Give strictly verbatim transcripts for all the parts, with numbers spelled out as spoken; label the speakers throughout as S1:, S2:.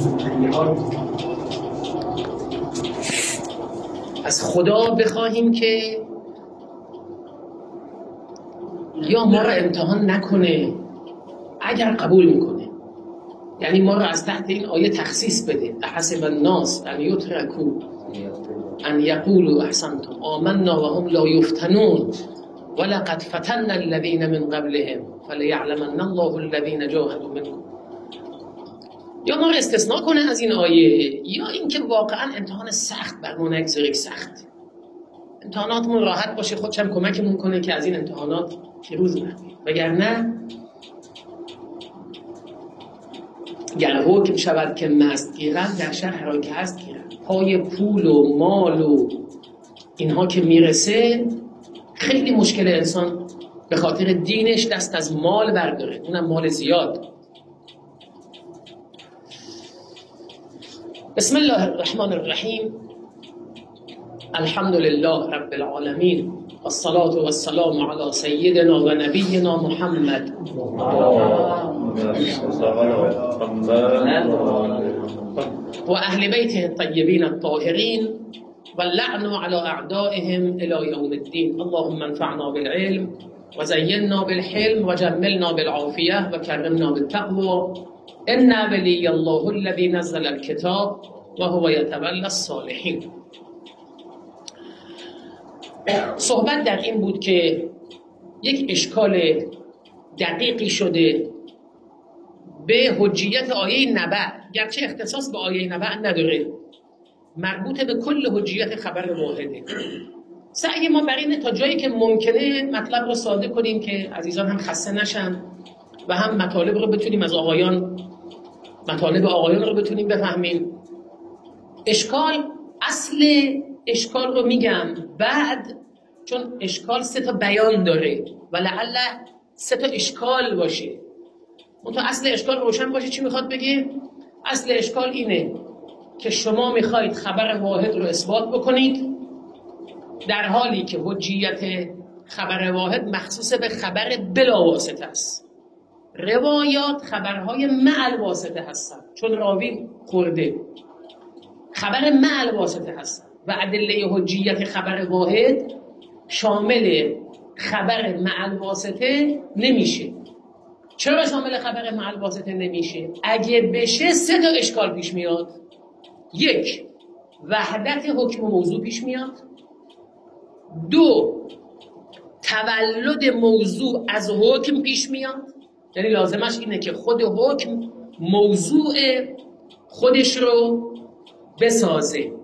S1: از خدا بخواهیم که یا ما را امتحان نکنه، اگر قبول میکنه یعنی ما را از تحت این آیه تخصیص بده. احسب الناس ان یترکوا ان یقولوا احسنتم آمنا وهم لا یفتنون ولقد فتنا الذین من قبلهم فلیعلمن الله الذین جاهدوا منکم. یا ما را استثناء کنه از این آیه، یا اینکه واقعا امتحان سخت بر ما نگذاره. سخت امتحاناتمون راحت باشه، خودشم کمکمون کنه که از این امتحانات پیروز بشیم. وگرنه گر حکم شود که مست گیرند در شهر را که هست گیرند. پای پول و مال و اینها که میرسه خیلی مشکل انسان به خاطر دینش دست از مال برداره، اونم مال زیاد. بسم الله الرحمن الرحیم. الحمد لله رب العالمین والصلاة والسلام علی سیدنا و نبینا محمد و اهل بیته الطیبین الطاهرین واللعن على اعدائهم الى یوم الدین. اللهم انفعنا بالعلم و زینا بالحلم و جملنا بالعافیه و کرمنا بالتقوى. ان ولی الله الذی نزل الكتاب و هو یتولی الصالحین. صحبت در این بود که یک اشکال دقیقی شده به حجیت آیه نبأ، گرچه اختصاص به آیه نبأ نداره، مربوط به کل حجیت خبر واحده. سعی ما بر اینه تا جایی که ممکنه مطلب رو ساده کنیم که عزیزان هم خسته نشن و هم مطالب رو بتونیم از آقایان مطالب آقایان رو بتونیم بفهمیم. اشکال اصل اشکال رو میگم بعد، چون اشکال سه تا بیان داره و لعل سه تا اشکال باشه. اون تا اصل اشکال روشن باشه چی میخواد بگه؟ اصل اشکال اینه که شما میخواید خبر واحد رو اثبات بکنید در حالی که حجیت خبر واحد مخصوص به خبر بلا واسطه است. روایات خبرهای مع الواسطه هستن چون راوی خورده، خبر مع الواسطه هستن و ادله حجیت خبر واحد شامل خبر مع الواسطه نمیشه. چرا شامل خبر مع الواسطه نمیشه؟ اگه بشه سه تا اشکال پیش میاد. یک، وحدت حکم و موضوع پیش میاد. دو، تولد موضوع از حکم پیش میاد، یعنی لازمش اینه که خود حکم موضوع خودش رو بسازه.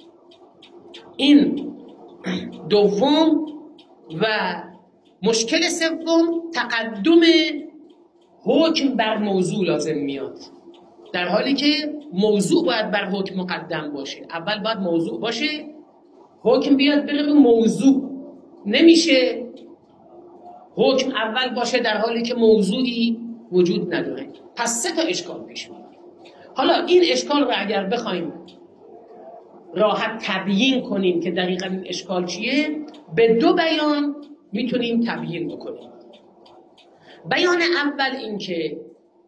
S1: این دوم. و مشکل سوم، تقدم حکم بر موضوع لازم میاد، در حالی که موضوع باید بر حکم مقدم باشه. اول باید موضوع باشه، حکم بیاد بره به موضوع. نمیشه حکم اول باشه در حالی که موضوعی وجود نداره. پس سه تا اشکال پیش میاد. حالا این اشکال رو اگر بخوایم راحت تبیین کنیم که دقیقاً این اشکال چیه، به دو بیان میتونیم تبیین بکنیم. بیان اول این که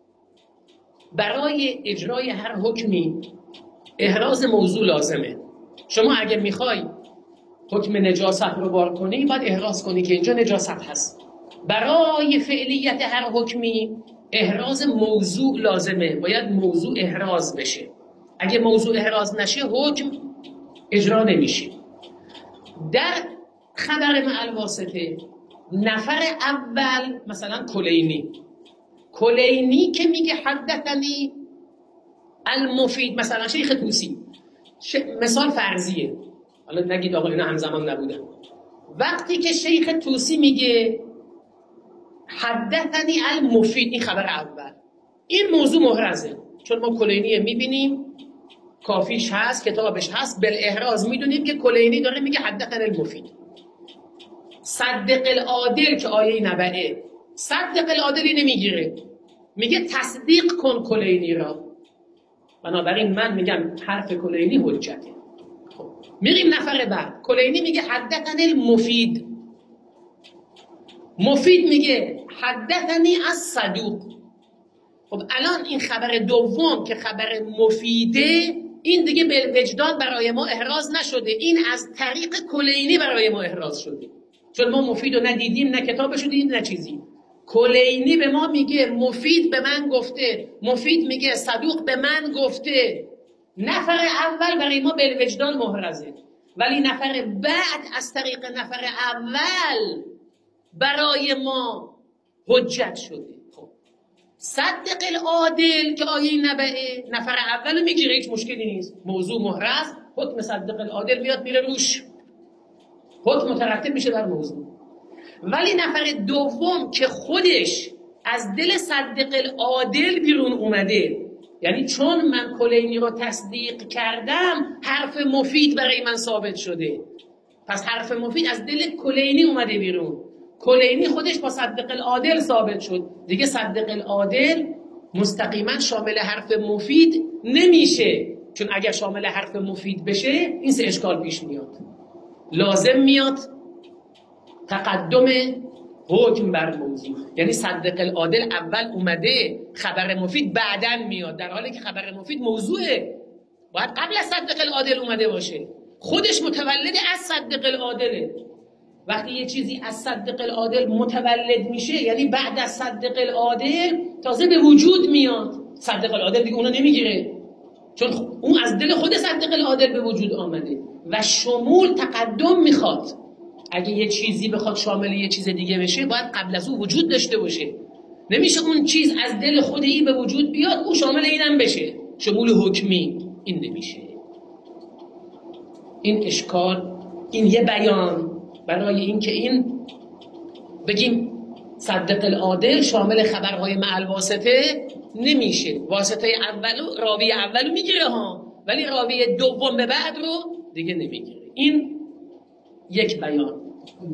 S1: برای اجرای هر حکمی احراز موضوع لازمه. شما اگه میخوای حکم نجاست رو بار کنی باید احراز کنی که اینجا نجاست هست. برای فعلیت هر حکمی احراز موضوع لازمه، باید موضوع احراز بشه. اگه موضوع احراز نشه حکم اجرا نمیشه. در خبر مع الواسطه نفر اول مثلا کلینی کلینی که میگه حدثنی المفید، مثلا شیخ طوسی، ش... مثال فرضیه، حالا نگید آقا اینا همزمان نبودن. وقتی که شیخ طوسی میگه حدثنی المفید، این خبر اول، این موضوع محرزه، چون ما کلینی میبینیم کافیش هست، کتابش هست، بالاحراز میدونیم که کلینی داره میگه حدثنی المفید. صدق العادل که آیه نبأه، صدق العادلی نمیگیره، میگه تصدیق کن کلینی را. بنابراین من میگم حرف کلینی حجته. خب میریم نفر بعد، کلینی میگه حدثنی المفید، مفید میگه حدثنی از صدوق. خب الان این خبر دوم که خبر مفیده، این دیگه بالوجدان برای ما احراز نشده، این از طریق کلینی برای ما احراز شده، چون ما مفید رو ندیدیم، نه کتابش رو دیدیم، نه چیزی. کلینی به ما میگه مفید به من گفته، مفید میگه صدوق به من گفته. نفر اول برای ما بالوجدان محرزه، ولی نفر بعد از طریق نفر اول برای ما حجت شده. خب صدق العادل که آیه نبعه، نفر اول میگیره، هیچ مشکلی نیست، موضوع محرز، حکم صدق العادل میاد میره روش، حکم مترتب میشه بر موضوع. ولی نفر دوم که خودش از دل صدق العادل بیرون اومده، یعنی چون من کلینی رو تصدیق کردم حرف مفید برای من ثابت شده، پس حرف مفید از دل کلینی اومده بیرون، کلینی خودش با صدق العادل ثابت شد، دیگه صدق العادل مستقیما شامل حرف مفید نمیشه، چون اگر شامل حرف مفید بشه این سه اشکال پیش میاد. لازم میاد تقدم حکم بر موضوع، یعنی صدق العادل اول اومده، خبر مفید بعدن میاد، در حالی که خبر مفید موضوعه، باید قبل از صدق العادل اومده باشه، خودش متولد از صدق العادله. وقتی یه چیزی از صدق العادل متولد میشه، یعنی بعد از صدق العادل تازه به وجود میاد، صدق العادل دیگه اونو نمیگیره، چون اون از دل خود صدق العادل به وجود آمده و شمول تقدم میخواد. اگه یه چیزی بخواد شامل یه چیز دیگه بشه باید قبل از اون وجود داشته باشه، نمیشه اون چیز از دل خود این به وجود بیاد اون شامل اینم بشه، شمول حکمی، این نمیشه. این اشکال، این یه بیان برای این که این بگیم صدق العادل شامل خبرهای مع الواسطه نمیشه، واسطه اولو راوی اولو میگیره ها، ولی راوی دوم به بعد رو دیگه نمیگیره. این یک بیان.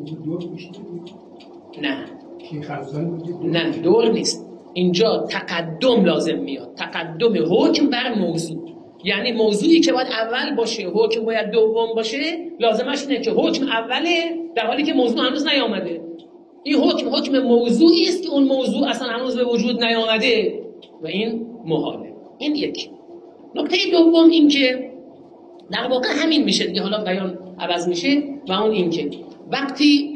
S1: نه نه دور نیست، اینجا تقدم لازم میاد، تقدم حکم بر موضوع، یعنی موضوعی که باید اول باشه حکم باید دوم باشه، لازمش اینه که حکم اوله در حالی که موضوع هنوز نیامده. این حکم حکم موضوعی است که اون موضوع اصلا هنوز به وجود نیامده و این محاله. این یک. نکته دوم این که در واقع همین میشه دیگه، حالا بیان عوض میشه، و اون این که وقتی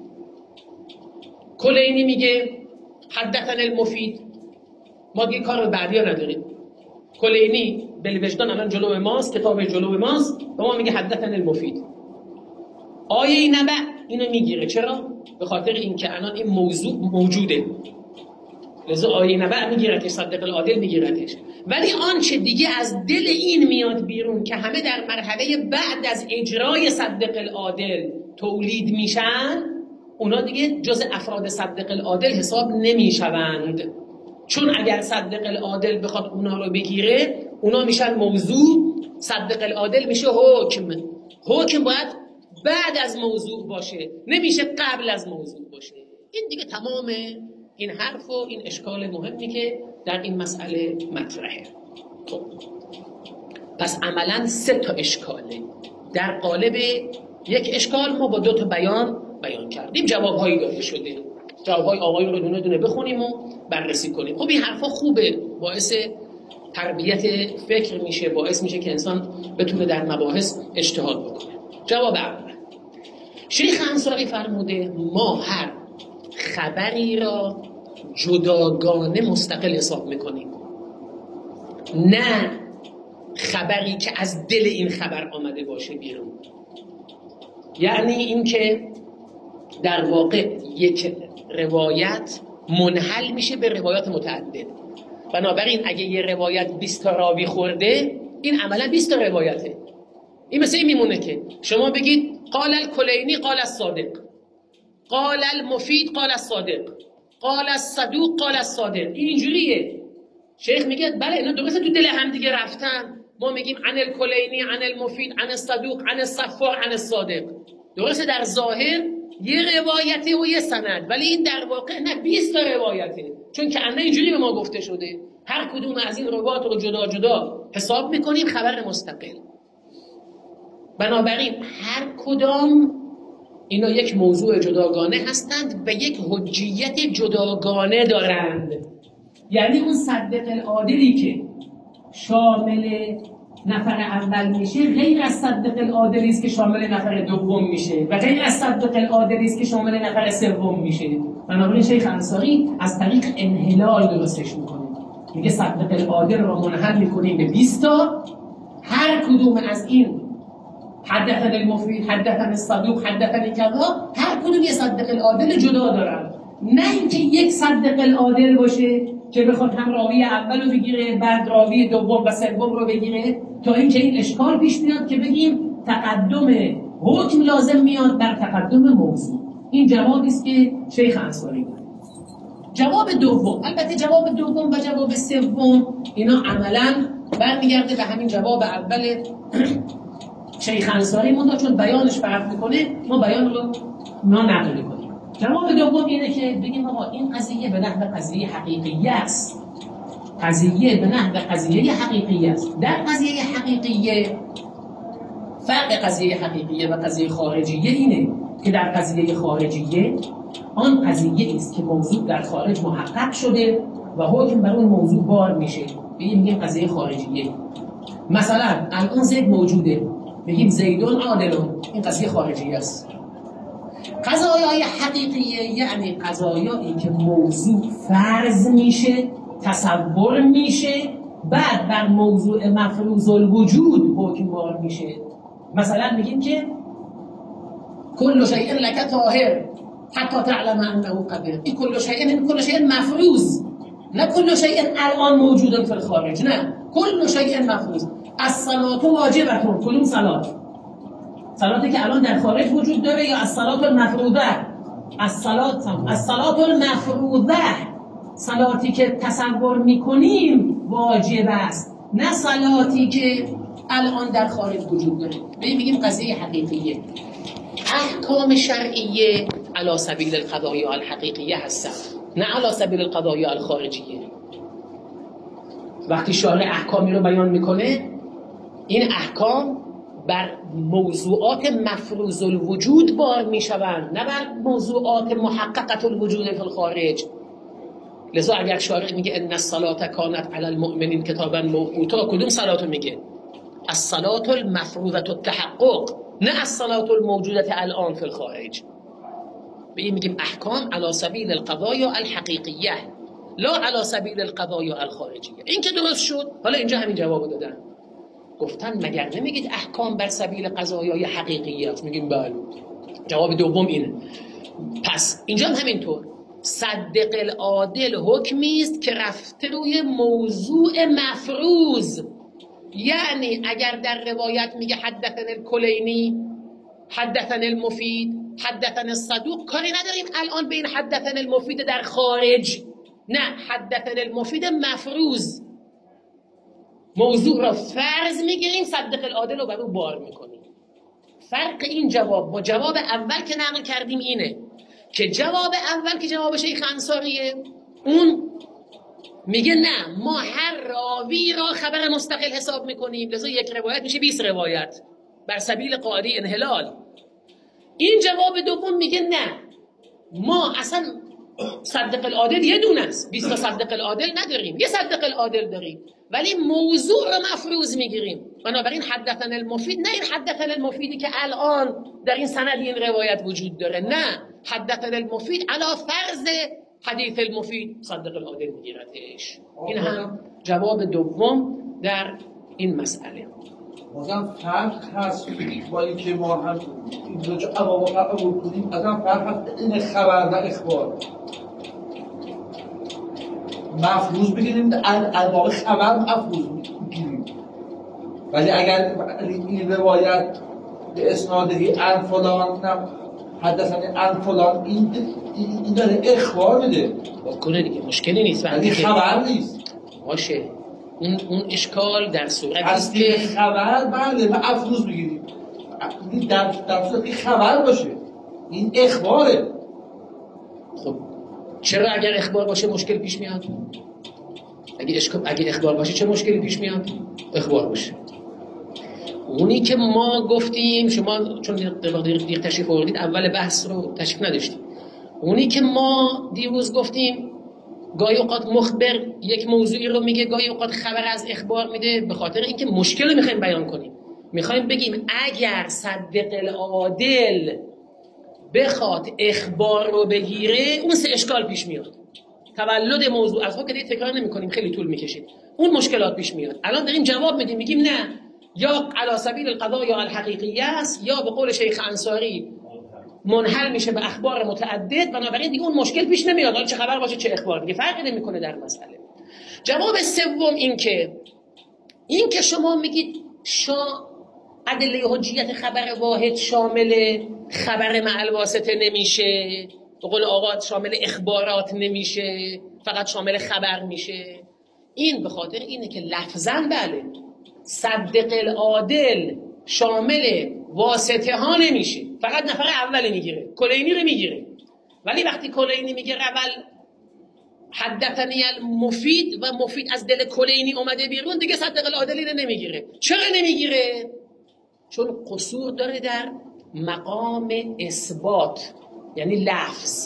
S1: کلینی میگه حدثنا المفید، ما دیگه کار بعدی ها نداریم، کلینی بالوجدان الان جلو ماست، کتاب جلو ماست و ما میگه حدثنا المفید. آیه نبع اینو میگیره، چرا؟ به خاطر اینکه الان این موضوع موجوده، لذا آیه نبع میگیرتش، صدق العادل میگیرتش. ولی آنچه دیگه از دل این میاد بیرون که همه در مرحله بعد از اجرای صدق العادل تولید میشن، اونا دیگه جز افراد صدق العادل حساب نمیشوند، چون اگر صدق العادل بخواد اونا رو بگیره اونا میشن موضوع، صدق العادل میشه حکم. حکم باید بعد از موضوع باشه، نمیشه قبل از موضوع باشه. این دیگه تمام این حرف و این اشکال مهمی که در این مسئله مطرحه. خب پس عملا سه تا اشکاله در قالب یک اشکال، ما با دو تا بیان بیان کردیم، جوابهایی داده شده، جوابهای آقایون رو دونه دونه بخونیم و بررسی کنیم. خب این حرفا خوبه، باعث تربیت فکر میشه، باعث میشه که انسان بتونه در مباحث اجتهاد بکنه. جواب اول، شیخ انصاری فرموده ما هر خبری را جداگانه مستقل حساب میکنیم، نه خبری که از دل این خبر آمده باشه بیرون. یعنی این که در واقع یک روایت منحل میشه به روایات متعدد، بنابراین اگه یه روایت بیست تا راوی خورده، این عملا بیست تا روایته. این مثل این میمونه که شما بگید قال الکلینی قال الصادق، قال المفید قال الصادق، قال الصدوق قال الصادق. این اینجوریه. شیخ میگه بله اینا درسته تو دل هم دیگه رفتن، ما میگیم عن الکلینی عن المفید عن الصدوق عن الصفار عن الصادق، درسته در ظاهر یه روایته و یه سند، ولی این در واقع نه بیست تا روایته، چون که انه اینجوری به ما گفته شده، هر کدوم از این روایات رو جدا جدا حساب میکنیم خبر مستقل. بنابراین هر کدام اینا یک موضوع جداگانه هستند و یک حجیت جداگانه دارند. یعنی اون صدق العادلی که شامل نفر اول میشه غیر از صدق العادلی است که شامل نفر دوم میشه و غیر از صدق العادلی است که شامل نفر سوم میشه. بنابراین شیخ انصاری از طریق انحلال درستش میکنه، میگه صدق العادل رو منحل میکنیم به بیست تا، هر کدوم از این حدثنا المفید، حدثنا الصدوق، حدثنا کذا، هر کدوم یه صدق العادل جدا دارن، نه اینکه یک صدق العادل باشه که بخواد هم راوی اول رو بگیره بعد راوی دوم و سوم رو بگیره، تا اینکه این اشکال پیش میاد که بگیم تقدم حکم لازم میاد بر تقدم موضوع. این جوابی است که شیخ انصاری داد. جواب دوم، البته جواب دوم و جواب سوم اینا عملاً برمیگرده به همین جواب اول شیخ انصاری، منتها چون بیانش فرق میکنه ما بیان رو ما نقل میکنیم. جواب دوم اینه که بگیم آقا این قضیه به نحو قضیه حقیقیه است، قضیه به نحو قضیه حقیقیه است. در قضیه حقیقیه فرق قضیه حقیقیه و قضیه خارجیه اینه که در قضیه خارجیه آن قضیه است که موضوع در خارج محقق شده و حکم بر اون موضوع بار میشه، به این میگیم قضیه خارجیه. مثلا الان زید موجوده، بگیم زیدون عادلون، این قضیه خارجیه است. قضایای حقیقیه یعنی قضایایی که موضوع فرض میشه، تصور میشه، بعد بر موضوع مفروض الوجود حکم بار میشه. مثلا میگیم که کل شیء لک طاهر حتی تعلم انه قدر، این کل شیء این کل شیء مفروض، نه کل شیء الان موجود فی الخارج، نه کل شیء مفروض. الصلاة واجبتون، کدوم صلات؟ صلاتی که الان در خارج وجود داره یا الصلاة المفروضه؟ الصلاة الصلاة المفروضه، صلاتی که تصور میکنیم واجب است، نه صلاتی که الان در خارج وجود داره. ببین میگیم قضیه حقیقیه. احکام شرعیه علی سبیل القضایای الحقیقیه هستن، نه علی سبیل القضایای الخارجیه. وقتی شارع احکامی رو بیان میکنه، این احکام بر موضوعات مفروض الوجود بار میشوند، نه بر موضوعات محققت الوجود فی الخارج. لذا اگر شارع میگه ان الصلاة کانت علی المؤمنین کتابا موقوتا، کدوم صلاتو میگه؟ الصلاة المفروضة التحقق، نه الصلاة الموجودة الان فی الخارج. به این میگیم احکام علی سبیل القضایا الحقیقیه لا علی سبیل القضایا الخارجیه. این که درست شد. حالا اینجا همین جوابو دادن، گفتن مگر نمیگید احکام بر سبیل قضایای حقیقیه است؟ میگیم بله. جواب دوم اینه. پس اینجا هم همینطور، صدق العادل حکمی است که رفته روی موضوع مفروض. یعنی اگر در روایت میگه حدثنا الکلینی، حدثنا المفید، حدثنا الصدوق، کاری نداریم الان به این حدثنا المفید در خارج، نه، حدثنا المفید مفروض، موضوع را فرض میگیریم، صدق العادل رو بر او بار میکنیم. فرق این جواب با جواب اول که نقل کردیم اینه که جواب اول که جواب شیخ انصاریه، اون میگه نه، ما هر راوی را خبر مستقل حساب میکنیم، لذا یک روایت میشه بیست روایت بر سبیل قاعده انحلال. این جواب دوم میگه نه، ما اصلا صدق العادل یه دونه است، بیست تا صدق العادل نداریم، یه صدق العادل داریم، ولی موضوع رو مفروض میگیریم. بنابراین حدثنا المفید، نه این حدثنا المفیدی که الان در این سند این روایت وجود داره، نه، حدثنا المفید علی فرض حدیث المفید صدق العادل میگیرتش. این هم جواب دوم در این مسئله.
S2: بازم فرق هست با اینکه ما هم این دو جا عوام قبول کنیم، ازم فرق هست این خبر و اخبار مفروض بگیریم، الواقع خبر مفروض بگیریم. ولی اگر این روایت به اسنادهی ان فلان حدثنی ان فلان، این این داره اخبار میده
S1: بکنه دیگه، مشکلی نیست،
S2: ولی خبر نیست.
S1: باشه، اون اون اشکال در صورتی
S2: است که خبر بله ما افروز بگیریم، این در در صورتی خبر باشه، این اخباره.
S1: خب چرا اگر اخبار باشه مشکل پیش میاد؟ اگه اشکال اگه اخبار باشه چه مشکلی پیش میاد؟ اخبار باشه. اونی که ما گفتیم، شما چون دقیق تشریف آوردید اول بحث رو تشریف نداشتیم، اونی که ما دیروز گفتیم گاهی اوقات مخبر یک موضوعی رو میگه، گاهی اوقات خبر از اخبار میده، به خاطر اینکه مشکل رو میخوایم بیان کنیم. میخوایم بگیم اگر صدق العادل بخواد اخبار رو بگیره، اون سه اشکال پیش میاد. تولد موضوع از که دیگه تکرار نمی‌کنیم، خیلی طول می‌کشید. اون مشکلات پیش میاد. الان داریم جواب میدیم، میگیم نه، یا علی سبیل القضاء یا الحقیقیه است، یا به قول شیخ انصاری منحل میشه به اخبار متعدد، بنابراین دیگه اون مشکل پیش نمیاد. حالا چه خبر باشه چه اخبار، دیگه فرقی نمیکنه در مسئله. جواب سوم این که این که شما میگید شا ادله حجیت خبر واحد شامل خبر مع الواسطه نمیشه، به قول آقا شامل اخبارات نمیشه، فقط شامل خبر میشه. این به خاطر اینه که لفظاً بله صدق العادل شامل واسطه ها نمیشه، فقط نفر اول میگیره، کلینی رو میگیره. ولی وقتی کلینی میگه اول حدثنی المفید و مفید از دل کلینی اومده بیرون، دیگه صدق العادلی رو نمیگیره. چرا نمیگیره؟ چون قصور داره در مقام اثبات، یعنی لفظ،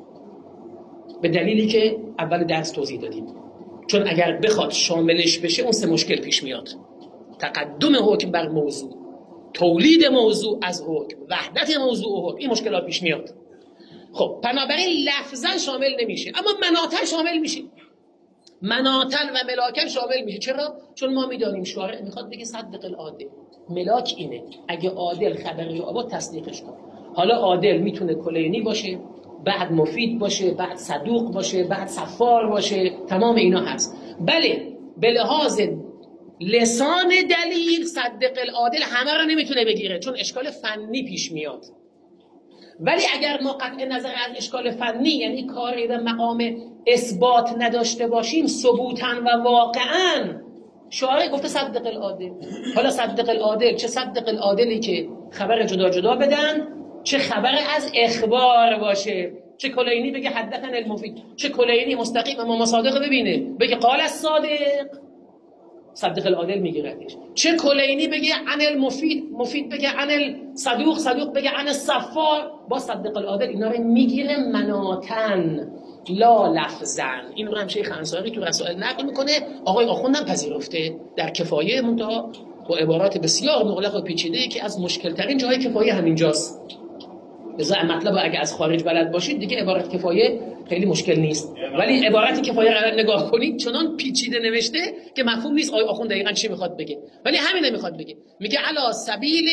S1: به دلیلی که اول درس توضیح دادیم. چون اگر بخواد شاملش بشه اون سه مشکل پیش میاد: تقدم حکم بر موضوع، تولید موضوع از حکم، وحدت موضوع و حکم. این مشکلات پیش میاد. خب بنابراین لفظا شامل نمیشه، اما مناطن شامل میشه. مناطن و ملاکن شامل میشه. چرا؟ چون ما میدانیم شارع میخواد بگه صدق العادل، ملاک اینه اگه عادل خبری آباد تصدیقش کن. حالا عادل میتونه کلینی باشه، بعد مفید باشه، بعد صدوق باشه، بعد صفار باشه، تمام اینا هست. بله به لحاظ لسان دلیل صدق العادل همه رو نمیتونه بگیره، چون اشکال فنی پیش میاد. ولی اگر ما قطع نظر از اشکال فنی، یعنی کاری به مقام اثبات نداشته باشیم، ثبوتاً و واقعاً، شارع گفته صدق العادل. حالا صدق العادل چه صدق العادلی که خبر جدا جدا بدن، چه خبر از اخبار باشه، چه کلینی بگه حدثنا المفید، چه کلینی مستقیم امام صادق ببینه بگه قال الصادق، صدق العادل میگیردش. چه کلینی بگه عن المفید، مفید بگه عن الصدوق، صدوق بگه عن الصفار، با صدق العادل اینا رو میگیره مناطن لا لفظن. این رو هم شیخ انصاری تو رسائل نقل میکنه، آقای آخوندم پذیرفته در کفایه، منتها با عبارات بسیار مغلق و پیچیده که از مشکل ترین جاهای کفایه همینجاست. لذا مطلب اگه از خارج بلد باشید دیگه عبارت کفایه خیلی مشکل نیست، ولی عبارتی کفایه رو نگاه کنید چنان پیچیده نوشته که مفهوم نیست آقای آخوند دقیقاً چی میخواد بگه، ولی همین میخواد بگه. میگه علی سبیل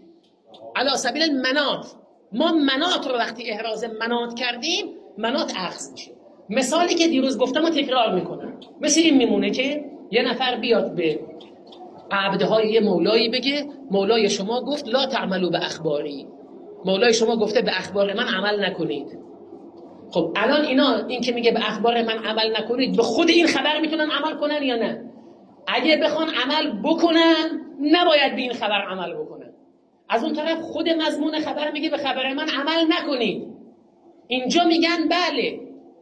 S1: علی سبیل المناط. ما مناط رو وقتی احراز مناط کردیم، مناط اخذ میشه. مثالی که دیروز گفتم رو تکرار میکنم. مثل این میمونه که یه نفر بیاد به عبدهای یه مولایی بگه مولای شما گفت لا تعملوا به اخباری، مولای شما گفته به اخبار من عمل نکنید. خب الان اینا این که میگه به اخبار من عمل نکنید، به خود این خبر میتونن عمل کنن یا نه؟ اگه بخوان عمل بکنن نباید به این خبر عمل بکنن. از اون طرف خود مضمون خبر میگه به خبر من عمل نکنید. اینجا میگن بله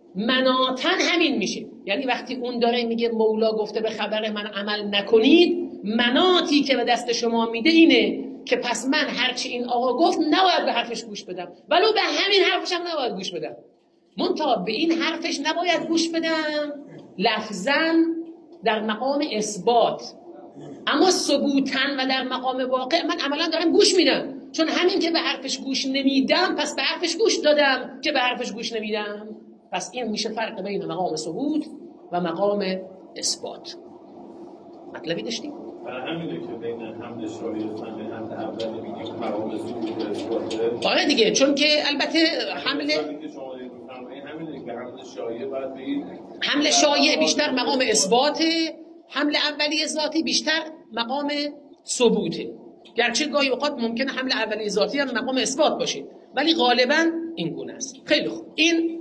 S1: مناطن همین میشه، یعنی وقتی اون داره میگه مولا گفته به خبر من عمل نکنید، مناطی که به دست شما میده اینه که پس من هرچی این آقا گفت نباید به حرفش گوش بدم، ولو به همین حرفش هم نباید گوش بدم. منتها به این حرفش نباید گوش بدم لفظاً در مقام اثبات، اما ثبوتاً و در مقام واقع من عملاً دارم گوش میدم، چون همین که به حرفش گوش نمیدم پس به حرفش گوش دادم که به حرفش گوش نمیدم. پس این میشه فرق بین مقام ثبوت و مقام اثبات. مطلبی داشتیم؟
S3: برای همینه که بین حمل شایع و حمل اولی میگیم مقام ثبوت و اثباته.
S1: آره دیگه، چون که البته حمل
S3: همینه که حمل شایع باید بگید
S1: حمل شایع بیشتر مقام اثباته، حمل اولی ذاتی بیشتر مقام ثبوته. گرچه گاهی اوقات ممکنه حمل اولی ذاتی هم مقام اثبات باشه، ولی غالبا این گونه است. خیلی خوب، این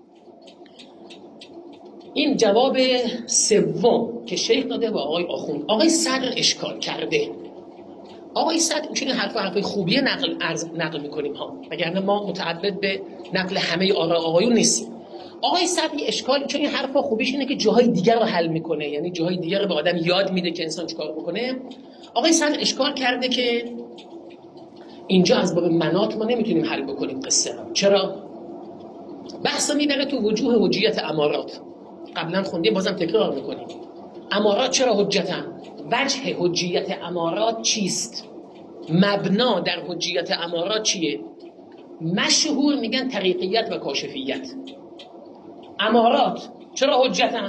S1: این جواب سوم که شیخ داده با آقای آخوند. آقای صدر اشکال کرده. آقای صدر چون حرف حرف خوبیه نقل عرض نقل میکنیم ها، وگرنه ما متعبد به نقل همه آراء آقایون نیستیم. آقای صدر اشکال چون این حرفا خوبیش اینه که جاهای دیگر رو حل میکنه، یعنی جاهای دیگر رو به آدم یاد میده که انسان چیکار بکنه. آقای صدر اشکال کرده که اینجا از باب مناط ما نمیتونیم حل بکنیم قصه را. چرا؟ بحث میبره تو وجوه حجیت امارات. قبلا خوندیم بازم تکرار میکنیم. امارات چرا حجتن؟ وجه حجیت امارات چیست؟ مبنا در حجیت امارات چیه؟ مشهور میگن طریقیت و کاشفیت. امارات چرا حجتن؟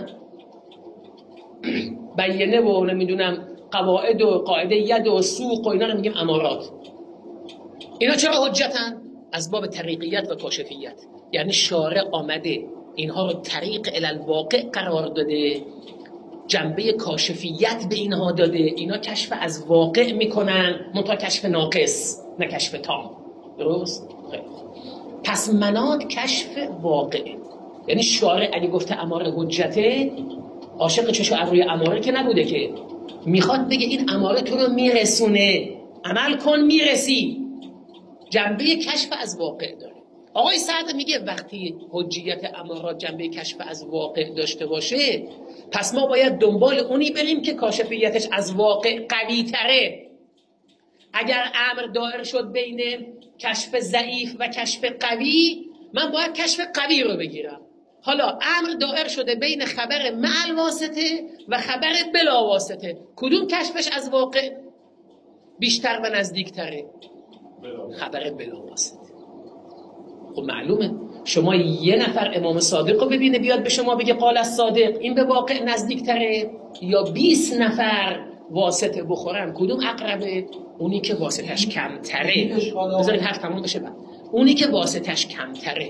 S1: بیینه و نمیدونم قواعد و قاعده ید و سوق و اینا رو میگیم امارات. اینا چرا حجتن؟ از باب طریقیت و کاشفیت. یعنی شارع آمده اینها رو طریق الالواقع قرار داده، جنبه کاشفیت به اینها داده، اینا کشف از واقع میکنن، منتها کشف ناقص نه کشف تام. درست؟ خیلی. پس مناط کشف واقع. یعنی شارع اگه گفته اماره حجته، عاشق چشم ابروی اماره که نبوده، که میخواد بگه این اماره تو رو میرسونه، عمل کن میرسی. جنبه کشف از واقع داره. آقای سعد میگه وقتی حجیت امارات جنبه کشف از واقع داشته باشه، پس ما باید دنبال اونی بریم که کاشفیتش از واقع قوی تره. اگر امر دایر شد بین کشف ضعیف و کشف قوی، من باید کشف قوی رو بگیرم. حالا امر دایر شده بین خبر مع الواسطه و خبر بلا واسطه، کدوم کشفش از واقع بیشتر و نزدیکتره؟ خبر بلا واسطه. خب معلومه شما یه نفر امام صادق رو ببینه بیاد به شما بگه قال الصادق، این به واقع نزدیکتره، یا بیست نفر واسطه بخورن کدوم اقربه؟ اونی که واسطش کمتره. بذارید حرف تموم بشه بعد. اونی که واسطش کمتره.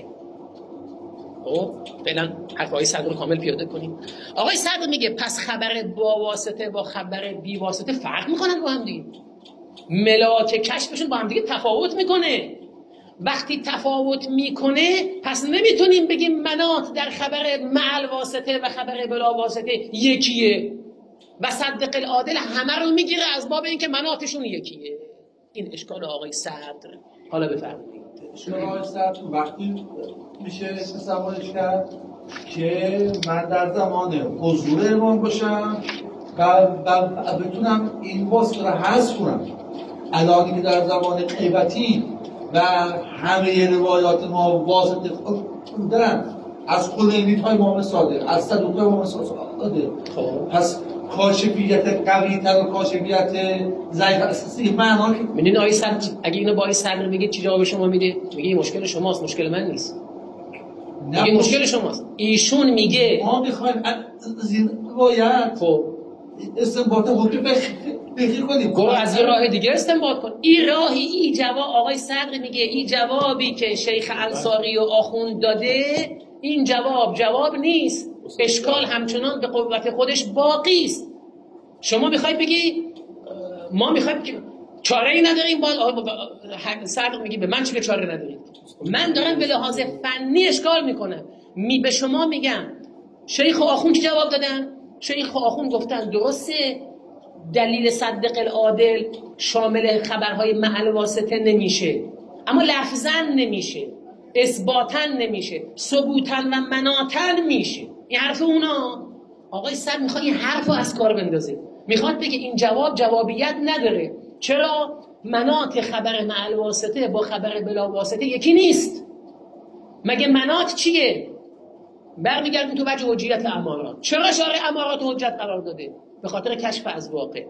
S1: خب فعلا حرف آقای صدر رو کامل پیاده کنیم. آقای صدر میگه پس خبر با واسطه با خبر بی واسطه فرق میکنن با هم دیگه. ملاک کشفشون با هم دیگه تفاوت میکنه. وقتی تفاوت میکنه پس نمیتونیم بگیم مناط در خبر مع الواسطه و خبر بلا واسطه یکیه و صدق العادل همه رو میگیره از باب اینکه مناطشون یکیه. این اشکال آقای صدر. حالا بفرمایید.
S2: اشکال آقای صدر وقتی میشه تصورش کرد که من در زمان حضور امام باشم و, و بتونم این واسطه رو حذف کنم، الان که در زمان غیبتی و همه روایات ما واسطه دارن از خلینیت های امام صادق، از صدوق های امام صادق. پس کاشفیت قوی تر و کاشفیت ضعیف اساسی معنا که
S1: میدین آقای صدر اگه اینو با آقای صدر میگه چی جواب شما میده؟ میگه این مشکل شماست، مشکل من نیست. میگه مشکل شماست. ایشون میگه
S2: ما میخوایم از این روایت
S1: خب
S2: استنباط حکم بخیر کنیم.
S1: برو از یه راه دیگه استنباط کن. این راهی، این جواب آقای صدر میگه این جوابی که شیخ انصاری و آخوند داده، این جواب جواب نیست. اشکال همچنان به قوت خودش باقی است. شما میخواید بگی ما میخوایم که چاره ای نداریم، با صدر میگی به من چه چاره نداریم. من دارم به لحاظ فنی اشکال میکنم. می به شما میگم شیخ و آخوند چه جواب دادن؟ شیخ و آخوند گفتن درسته دلیل صدق العادل شامل خبرهای مع الواسطه نمیشه، اما لفظاً نمیشه، اثباتاً نمیشه، ثبوتاً و مناطاً میشه. این حرف اونا. آقای صدر میخواد این حرف رو از کار بندازه، میخواد بگه این جواب جوابیت نداره. چرا؟ مناط خبر مع الواسطه با خبر بلا واسطه یکی نیست. مگه مناط چیه؟ برمیگردیم تو وجه حجیت امارات. چرا شارع امارات حجت قرار داده؟ به خاطر کشف از واقع.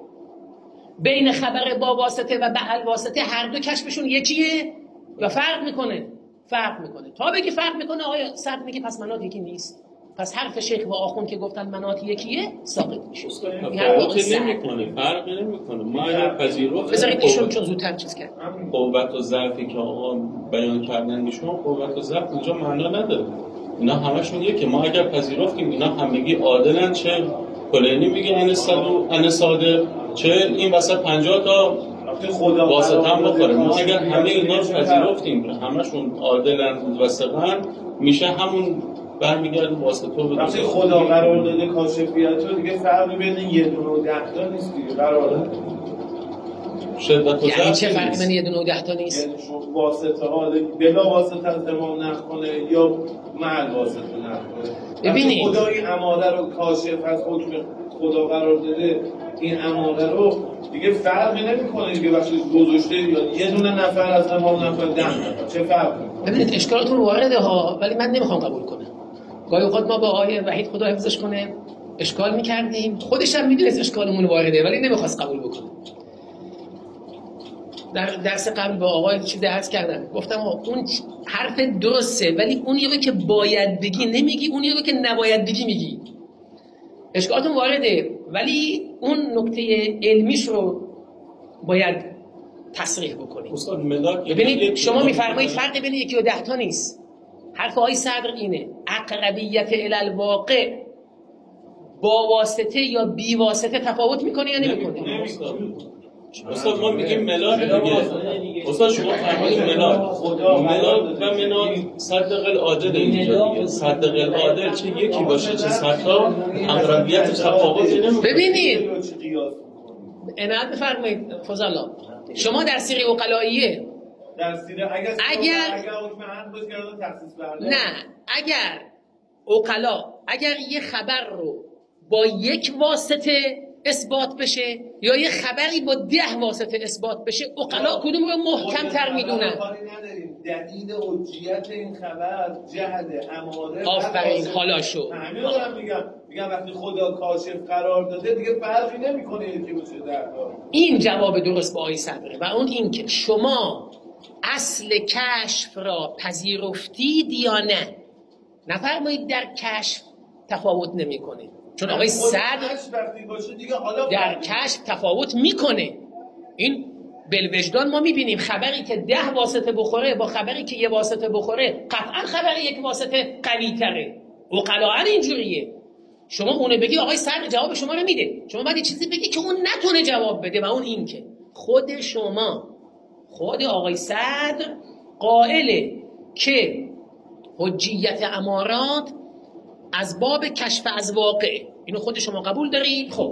S1: بین خبر با واسطه و بعل واسطه هر دو کشفشون یکیه یا فرق میکنه؟ فرق میکنه. تا بگی فرق میکنه آقای صدر میگه پس مناط یکی نیست. پس حرف شیخ و آخوند که گفتن مناط یکیه ساقط میشه.
S4: فرق نمیکنه، فرق نمیکنه. ما اگر پذیرفت
S1: بذارید ایشون چون زودتر چیز کرد.
S4: قوت و ضعفی که آقا بیان کردن ایشون، قوت و ضعف اینجا معنا نداره. اینا همشون یکه. ما اگر پذیرفتیم اینا همگی عادلن، چه کلینی میگه ان صدوق ان صادق، چه این وسط پنجاه تا خدا واسطه هم بخوره. ما اگر همه اینا رو پذیرفتیم همشون عادلن و ثقه‌ن، میشه همون برمیگرده واسطه تو به
S3: وقتی خدا قرار داده کاشفیت رو، دیگه فرقی بین یه دونه و ده تا نیست دیگه. قرار داده
S4: شدت و
S1: یعنی چه فرقی بین یه دونه و ده تا نیست؟
S3: یعنی شما واسطه ها بلا واسطه از امام نقل کنه یا مع واسطه نقل کنه.
S1: ببینید
S3: خدا این اماره رو کاشف از حکم خدا قرار داده، این اماره رو دیگه فرقی نمیکنه دیگه. وقتی گذاشته یا یه دونه نفر از امام نقل ده نفر، چه فرقی؟
S1: ببینید اشکالتون وارده ها، ولی من نمیخوام قبول کنم. گاهی اوقات ما با آقای وحید خدا حفظش کنه اشکال میکردیم، خودش هم میدونست اشکالمون وارده ولی نمیخواست قبول بکنه. در درس قبل با آقای چیز درس کردم، گفتم اون حرف درسته ولی اون یه که باید بگی نمیگی، اون یه که نباید بگی میگی. اشکالتون وارده ولی اون نکته علمیش رو باید تصریح بکنید.
S4: استاد ملاک
S1: ببینید شما میفرمایید فرق بین یکی و ده تا نیست. حرف آقای صدر اینه اقربیت الی الواقع با واسطه یا بی واسطه تفاوت میکنه یا نمیکنه؟
S4: استاد ما میگیم ملاک دیگه. استاد شما فرمودید ملاک ملاک و مناد صدق العادل اینجا دیگه. صدق العادل چه یکی باشه چه صدتا اقربیت تفاوتی نمیکنه.
S1: ببینید عنایت بفرمایید فضلا، شما در سیره عقلائیه
S3: در سیره اگر
S1: اگر
S3: اگر حکم عام باشه کردن تخصیص برده،
S1: نه اگر عقلا اگر یه خبر رو با یک واسطه اثبات بشه یا یه خبری با ده واسطه اثبات بشه، عقلا کدوم رو محکم تر میدونن؟
S3: دلیل حجیت این خبر جهل اماره.
S1: آفرین حالا شو.
S3: همین رو دارم میگم میگم وقتی خدا کاشف قرار داده دیگه فرقی نمیکنه یکی باشه در کار.
S1: این جواب درست با آیه صدره و اون این که شما اصل کشف را پذیرفتید یا نه. نفرمایید در کشف تفاوت نمیکنه، چون آقای صدر در کشف تفاوت میکنه. این بالوجدان ما میبینیم خبری که ده واسطه بخوره با خبری که یه واسطه بخوره قطعا خبری یک واسطه قوی تره. وقلاً اینجوریه. شما اونه بگی آقای صدر جواب شما رو میده، شما باید چیزی بگی که اون نتونه جواب بده و اون این که خود شما خود آقای صدر قائله که حجیت امارات از باب کشف از واقع، اینو خود شما قبول دارید. خب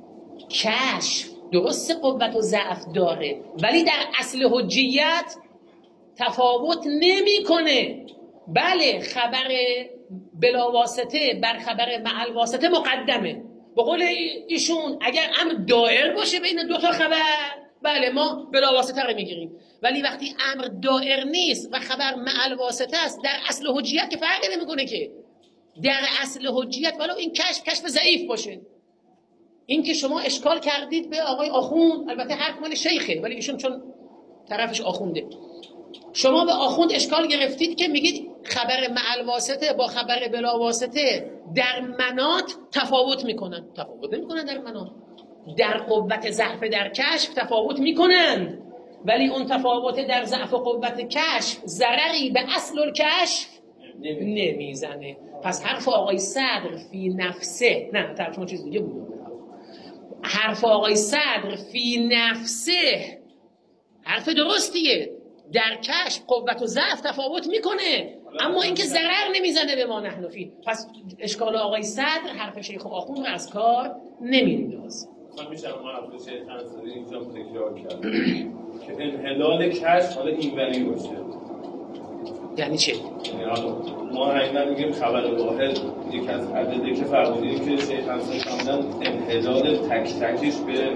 S1: کشف درست قوت و ضعف داره ولی در اصل حجیت تفاوت نمیکنه. بله خبر بلا واسطه بر خبر مع الواسطه مقدمه. به قول ایشون اگر امر دائر باشه بین دو تا خبر، بله ما بلا واسطه رو میگیریم، ولی وقتی امر دائر نیست و خبر مع الواسطه است در اصل حجیت که فرقی نمیکنه که در اصل حجیت ولو این کشف کشف ضعیف باشه. این که شما اشکال کردید به آقای آخوند، البته حرف مال شیخه ولی ایشون چون طرفش آخونده، شما به آخوند اشکال گرفتید که میگید خبر مع الواسطه با خبر بلا واسطه در مناط تفاوت میکنن. تفاوت نمیکنن در مناط. در قوت ضعف در کشف تفاوت میکنند ولی اون تفاوت در ضعف و قوت کشف ضرری به اصل الکشف نمیزنه. پس حرف آقای صدر فی نفسه، نه طرف شما چیز دیگه بود، حرف آقای صدر فی نفسه حرف درستیه، در کشف قوت و ضعف تفاوت میکنه اما اینکه ضرر نمیزنه به ما نحن فی. پس اشکال آقای صدر حرف شیخ آخوند رو از کار نمیندازه.
S3: من میشم ما حرف شیخ انصاری اینجا تکرار کرد که انحلال کشف حالا اینوری باشه.
S1: یعنی چه؟
S3: یعنی ما حقیقتا میگیم خبر واحد یک از عدده که فرمودیم که شیخ انصاری کاملا انحلال تک تکش به،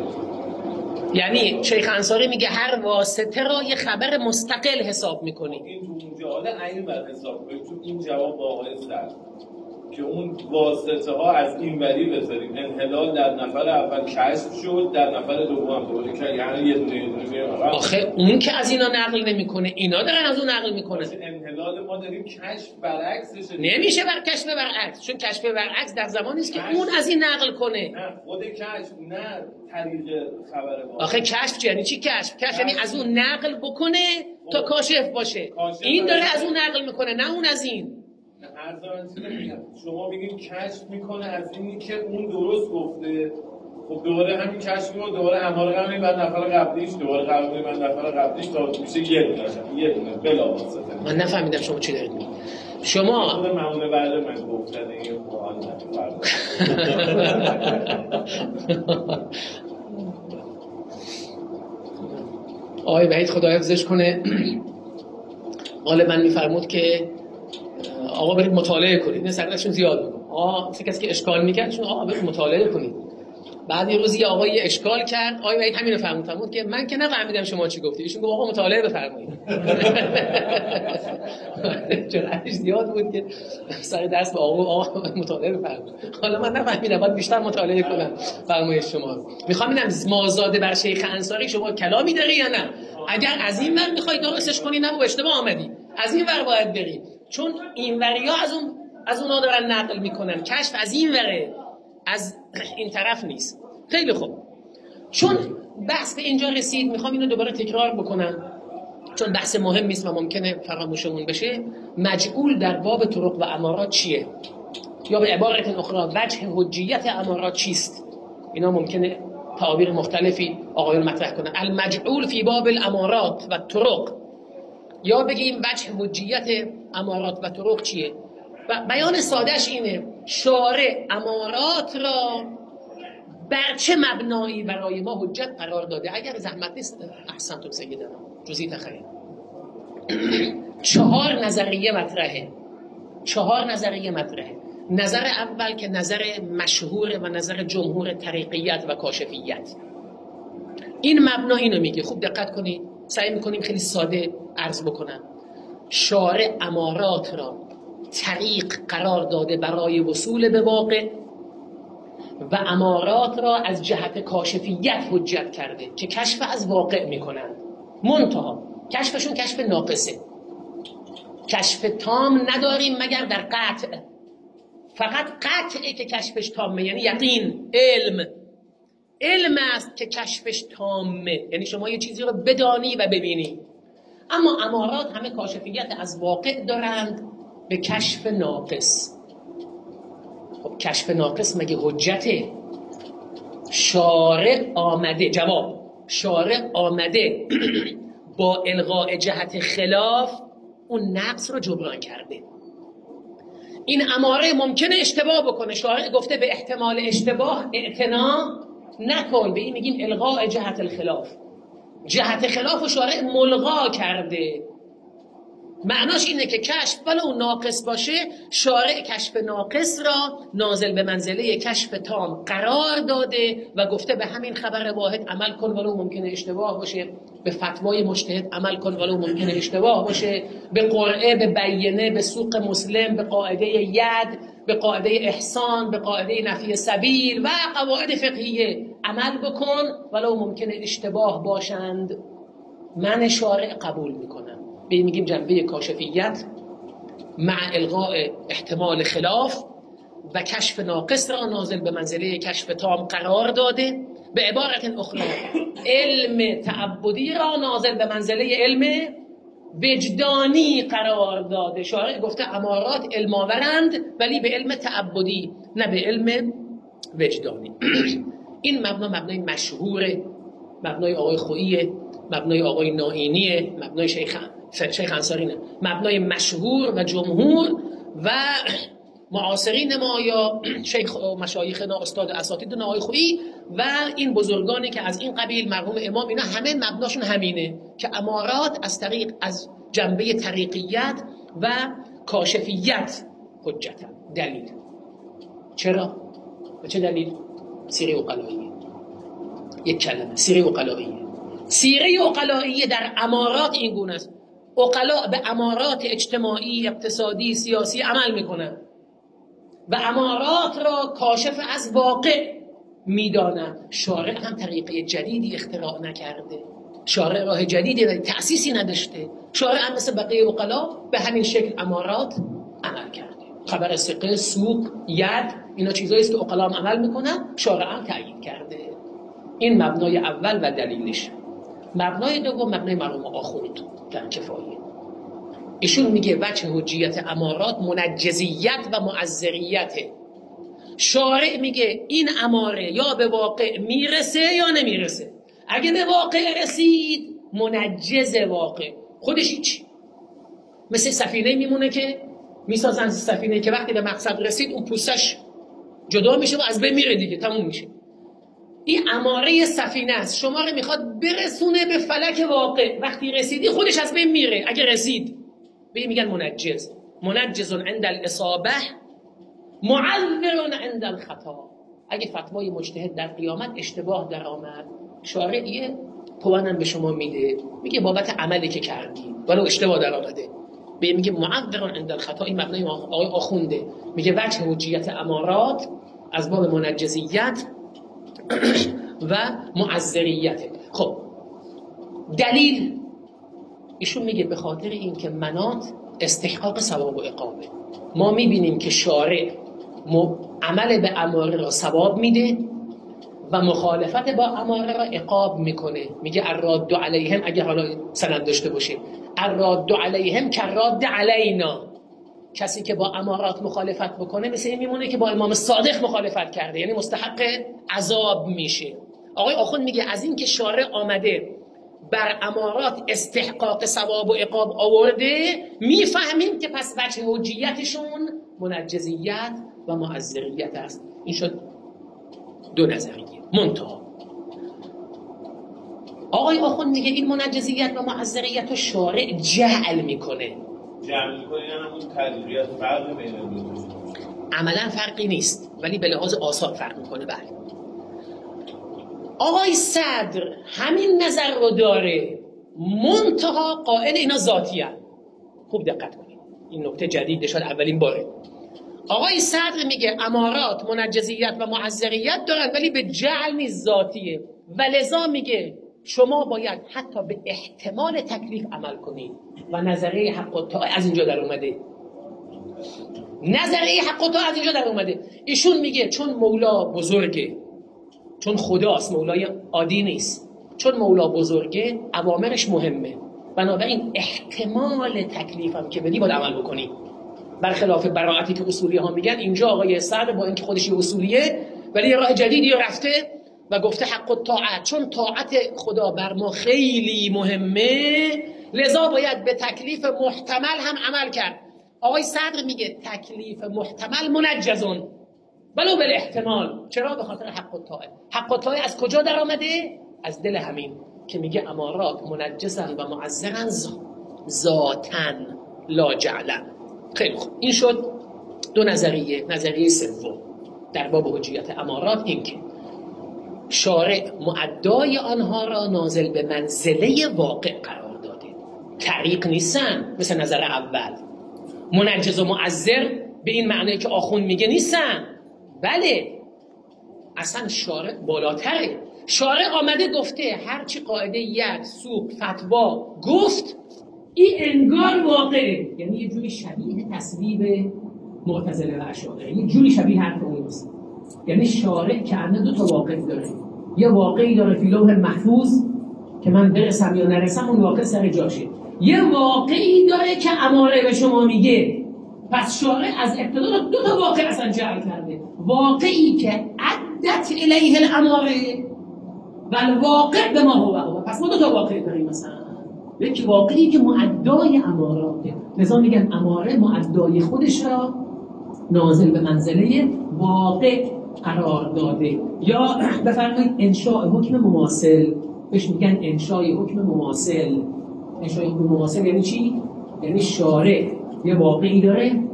S1: یعنی شیخ انصاری میگه هر واسطه را یه خبر مستقل حساب میکنی.
S3: این تو اونجا حالا عین بر حساب کنیم چون این جواب با آقای صدر که اون واسطه ها از این وری بذاریم. انحلال در نفر اول کشف شد، در نفر دوم دوباره که یعنی یه دونه یه دونه.
S1: آخه اون که از اینا نقل نمیکنه، اینا دارن از اون نقل میکنن.
S3: انحلال ما داریم کشف برعکسشه.
S1: نمیشه بر کشف برعکس، چون کشف برعکس در زمانی است که اون از این نقل کنه.
S3: نه خود کشف، نه طریق خبر ما.
S1: آخه کشف یعنی چی؟ کشف کشف یعنی از اون نقل بکنه تا کاشف باشه. این داره از اون نقل میکنه نه اون از این.
S3: شما میگین کشف میکنه از اینی که اون درست گفته، خب دوباره همین کشف میکنه دوباره اماره قبلی بعد نفر قبلیش دوباره قبلی بعد نفر قبلیش تا میشه یه دونه یه دونه بلا واسطه.
S1: من نفهمیدم شما چی دارید میگید. شما
S3: خود معمول بعد من گفتن این قرآن نفرد
S1: آقای وحید خدا حفظش کنه غالبا میفرمود که آقا برید مطالعه کنید، نه سردشون زیاد میکنه. آقا مثل کسی که اشکال میکرد شون آقا برید مطالعه کنید. بعد یه روزی آقای اشکال کرد، آقای وحید همین رو فهمید، فهمید که من که نفهمیدم شما چی گفتی. ایشون گفت آقا مطالعه بفرمایید. جرأتش زیاد بود که سر دست به آقا آقا مطالعه بفرمایید. حالا من نفهمیدم، باید بیشتر مطالعه کنم فرمایش شما رو. میخوام ببینم مازاد بر شیخ انصاری شما کلامی داری یا نه؟ اگر از این ور میخوای درستش کنی نه با اشتباه آمدی، از این ور باید بری، چون این وریا از اون از اونها دارن نقل میکنن. کشف از این وره، از این طرف نیست. خیلی خوب، چون بحث به اینجا رسید میخوام اینو دوباره تکرار بکنم چون بحث مهم نیست و ممکنه فراموشمون بشه. مجعول در باب طرق و امارات چیه؟ یا به عبارت اخرى وجه حجیت امارات چیست؟ اینا ممکنه تعابیر مختلفی آقایون مطرح کنن. المجعول فی باب الامارات و طرق، یا بگیم وجه حجیت امارات و طرق چیه؟ و بیان سادهش اینه شارع امارات را بر چه مبنایی برای ما حجت قرار داده. اگر زحمت نیست احسنتم سیدنا جزئی تخیل. چهار نظریه مطرحه، چهار نظریه مطرحه. نظر اول که نظر مشهور و نظر جمهور طریقیت و کاشفیت، این مبنا اینو میگه. خوب دقت کنید، سعی میکنیم خیلی ساده عرض بکنم. شارع امارات را طریق قرار داده برای وصول به واقع و امارات را از جهت کاشفیت حجت کرده که کشف از واقع میکنند. منتها کشفشون کشف ناقصه، کشف تام نداریم مگر در قطع. فقط قطعه که کشفش تامه، یعنی یقین، علم. علم است که کشفش تامه، یعنی شما یه چیزی رو بدانی و ببینی. اما امارات همه کاشفیت از واقع دارند به کشف ناقص. خب کشف ناقص مگه حجته؟ شارع آمده، جواب شارع آمده با الغاء جهت خلاف اون نقص رو جبران کرده. این اماره ممکنه اشتباه بکنه، شارع گفته به احتمال اشتباه اعتنا نکن، به این میگیم الغاء جهت الخلاف. جهت خلاف و شارع ملغا کرده. معناش اینه که کشف ولو ناقص باشه، شارع کشف ناقص را نازل به منزله کشف تام قرار داده و گفته به همین خبر واحد عمل کن ولو ممکنه اشتباه باشه، به فتوای مجتهد عمل کن ولو ممکنه اشتباه باشه، به قرعه، به بیینه، به سوق مسلم، به قاعده ید، به قاعده احسان، به قاعده نفی سبیل و قواعد فقهیه عمل بکن ولو ممکنه اشتباه باشند. من شارع قبول میکنم. به میگیم جنبه کاشفیت مع الغاء احتمال خلاف و کشف ناقص را نازل به منزله کشف تام قرار داده. به عبارت اخرى علم تعبدی را نازل به منزله علم وجدانی قرار داده. شارع گفته امارات علم آورند ولی به علم تعبدی نه به علم وجدانی. این مبنا مبنای مشهوره، مبنای آقای خوییه، مبنای آقای نائینیه، مبنای شیخ شیخ انصاری نه، مبنای مشهور و جمهور و معاصرین ما یا شیخ مشایخنا استاد اساتیدنا آقای خویی و این بزرگانی که از این قبیل مرحوم امام، اینا همه مبناشون همینه که امارات از طریق از جنبه طریقیت و کاشفیت حجتن. دلیل چرا؟ به چه دلیل؟ سیره عقلائیه. یک کلمه سیره عقلائیه. سیره عقلائیه در امارات این گونه است. عقلا به امارات اجتماعی، اقتصادی، سیاسی عمل میکنن و امارات را کاشف از واقع میدانند. شارع هم طریقه جدیدی اختراع نکرده، شارع راه جدیدی تأسیسی نداشته. شارع هم مثل بقیه عقلا به همین شکل امارات عمل کرده. خبر ثقه، سوق، ید، اینا چیزایی است که عقلا هم عمل میکنن، شارع هم تأیید کرده. این مبنای اول و دلیلش. مبنای دوم مبنای مرحوم آخوند در کفایه. ایشون میگه وجه حجیت امارات منجزیت و معذریته. شارع میگه این اماره یا به واقع میرسه یا نمیرسه. اگه به واقع رسید منجز واقع، خودش هیچ. مثل سفینه میمونه که میسازن سفینه که وقتی به مقصد رسید اون پوستش جدا میشه و از بین میره دیگه، تموم میشه. این اماره سفینه است، شما رو میخواد برسونه به فلک واقع. وقتی رسیدی خودش از بین میره. اگه رسید به میگن منجز. منجز عند الاصابه، معذر عند الخطا. اگه فتوای مجتهد در قیامت اشتباه در آمد، شارع یه پوانم به شما میده، میگه بابت عملی که کردی ولو اشتباه در آمده، به میگه معذر عند الخطا. این مبنای آقای آخونده، میگه وجه حجیت امارات از باب منجزیت و معذریت. خب دلیل ایشون میگه به خاطر این که مناط استحقاق ثواب و عقابه. ما میبینیم که شارع عمل به اماره را ثواب میده و مخالفت با اماره را عقاب میکنه. میگه الراد علیهم، اگه حالا سند داشته باشه، الراد علیهم کالراد علینا، کسی که با امارات مخالفت بکنه مثل این میمونه که با امام صادق مخالفت کرده، یعنی مستحق عذاب میشه. آقای آخوند میگه از این که شارع آمده بر امارات استحقاق ثواب و عقاب آورده، میفهمیم که پس وجه حجیتشون منجزیت و معذریت است. این شد دو نظریه. منتها آقای آخوند میگه این منجزیت و معذریت رو شارع جعل میکنه.
S3: جعل میکنه یعنی همون تدریجیت فرق بین دو تا.
S1: عملا فرقی نیست ولی به لحاظ آثار فرق میکنه. بله آقای صدر همین نظر رو داره، منتها قائل اینا ذاتی هست. خوب دقت کنید، این نکته جدید شد، اولین باره. آقای صدر میگه امارات منجزیت و معذریت دارن ولی به جعل نیست، ذاتیه، و لذا میگه شما باید حتی به احتمال تکلیف عمل کنید و نظریه حق و طاعه از اینجا در اومده. نظریه حق و طاعه از اینجا در اومده. ایشون میگه چون مولا بزرگه، چون خداست، مولای عادی نیست، چون مولا بزرگه اوامرش مهمه، بنابراین احتمال تکلیفم که بدی باید عمل بکنی، برخلاف براعتی که اصولی ها میگن. اینجا آقای صدر با اینکه خودش یه اصولیه ولی یه راه جدیدی رفته و گفته حق و طاعت، چون طاعت خدا بر ما خیلی مهمه لذا باید به تکلیف محتمل هم عمل کرد. آقای صدر میگه تکلیف محتمل منجزون ولو بالاحتمال. چرا؟ به خاطر حق و طاعه. حق و طاعه از کجا در آمده؟ از دل همین که میگه امارات منجزن و معذرن ذاتن لا جعلن. خیلی خوب، این شد دو نظریه. نظریه سوم در باب حجیت امارات این که شارع معدای آنها را نازل به منزله واقع قرار داده، تعریق نیستن مثل نظر اول. منجز و معذر به این معنی که آخوند میگه نیستن، بله اصلا شارع بالاتره. شارع آمده گفته هرچی قاعده ید سوق فتوا گفت این انگار واقعه، یعنی یه جوری شبیه تصویب معتزله و اشاعره، یه جوری شبیه حرف اونست. یعنی شارع که انه دو تا واقع داره، یه واقعی داره فی لوح محفوظ که من برسم یا نرسم اون واقع سر جاشه، یه واقعی داره که اماره به شما میگه. پس شارع از ابتدا دو تا واقع اصلا جعل کرده، واقعی که عدت الیه الاماره و الواقع به ما هو هو. پس ما دو تا واقع داریم، مثلا یکی واقعی که معدای اماراته، لذا میگن اماره معدای خودش را نازل به منزله واقع قرار داده. یا بفرمایید انشاء حکم مماثل، بهش میگن انشاء حکم مماثل. انشاء حکم مماثل یعنی چی؟ یعنی شارع یه واقعی داره،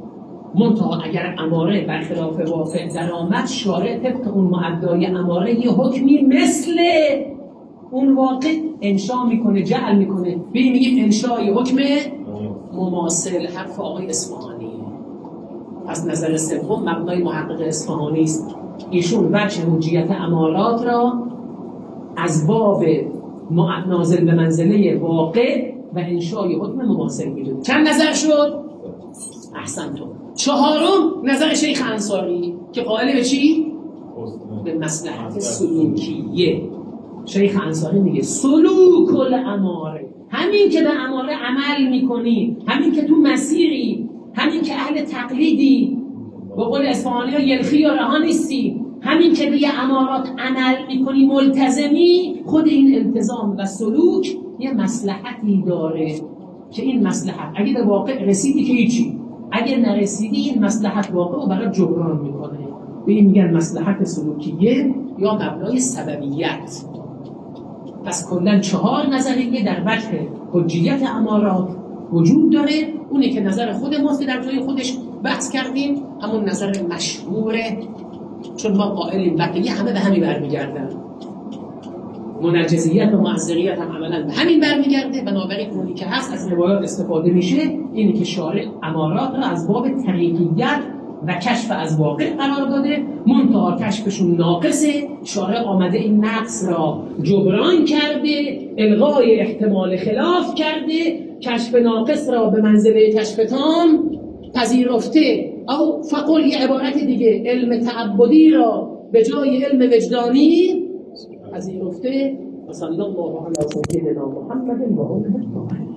S1: منتها اگر اماره برخلاف واقع در آمد، شارع طبق اون معدای اماره یه حکمی مثل اون واقع انشاء میکنه، جعل میکنه. ببین میگیم انشاء حکم مماثل. حرف آقای اصفهانی از نظر سوم مبنای محقق اصفهانی است. ایشون وجه حجیت امارات را از باب نازل به منزله واقع و انشاء حکم مماثل میدونه. چند نظر شد؟ احسنتون. چهارم نظر شیخ انصاری که قائل به چی؟ به مصلحت سلوکیه. شیخ انصاری میگه سلوک الاماره، همین که به اماره عمل میکنی، همین که تو مسیری، همین که اهل تقلیدی، به قول اصفهانی ها یلخی یا رها نیستی، همین که به امارات عمل میکنی، ملتزمی، خود این التزام و سلوک یه مصلحتی داره که این مصلحت اگه به واقع رسیدی که هیچی، اگه نرسیدی این مصلحت واقع رو برای جبران میکنه. به این میگن مصلحت سلوکیه یا مبنای سببیت. پس کلاً چهار نظریه در وجه حجیت امارات وجود داره. اونی که نظر خود ماست در جای خودش بحث کردیم، همون نظر مشهور چون ما قائلیم بقیه همه به همین برمیگردن، منجزیت و معذریت هم عملا به همین برمیگرده. بنابراین اونی که هست از روایات استفاده میشه اینی که شارع امارات را از باب طریقیت و کشف از واقع قرار داده، منتها کشفشون ناقصه. شارع آمده این نقص را جبران کرده، الغای احتمال خلاف کرده، کشف ناقص را به منزله کشف تام پذیرفته. او فقل یه عبارت دیگه، علم تعبدی را به جای علم وجدانی پذیرفته. و صلی الله علی سیدنا محمد و آله الطاهرین.